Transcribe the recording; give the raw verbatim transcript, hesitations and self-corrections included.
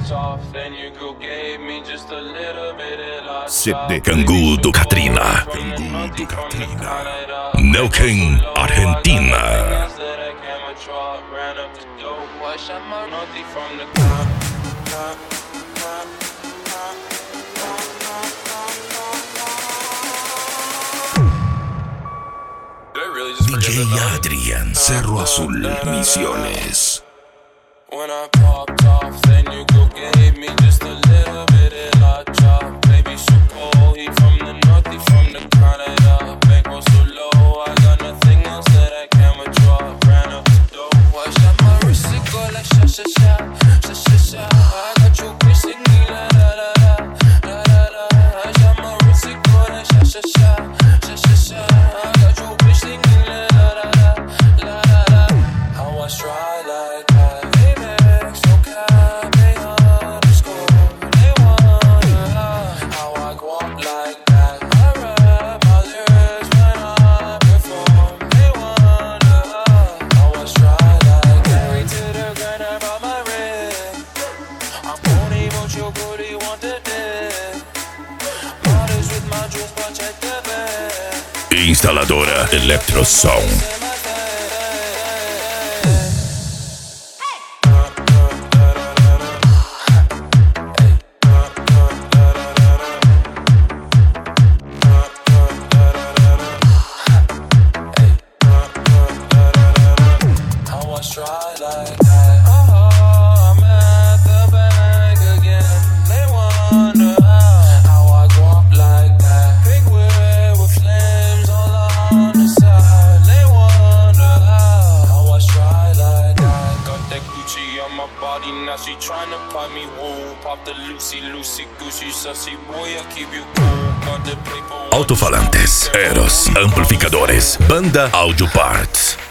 Sydney Canggu do Katrina. Canggu do Katrina. Neuquén, Argentina. D J Adrian, Cerro Azul, Misiones. When I popped off, then you go gave me just a little bit of la chop. Baby, so cold, he from the north, he from the Canada. Bankroll so low, I got nothing else that I can withdraw. Ran up the dough, I shot my wrist, it go like sha sha sha, sha sha sha. I got you bitch singing la la la la, la la la. I shot my wrist, it go like sha sha sha, sha sha sha. I got you bitch singing la la la la, la la la. How I try like that. Instaladora Electrosound. Altofalantes, Eros, amplificadores, Banda Audio Parts.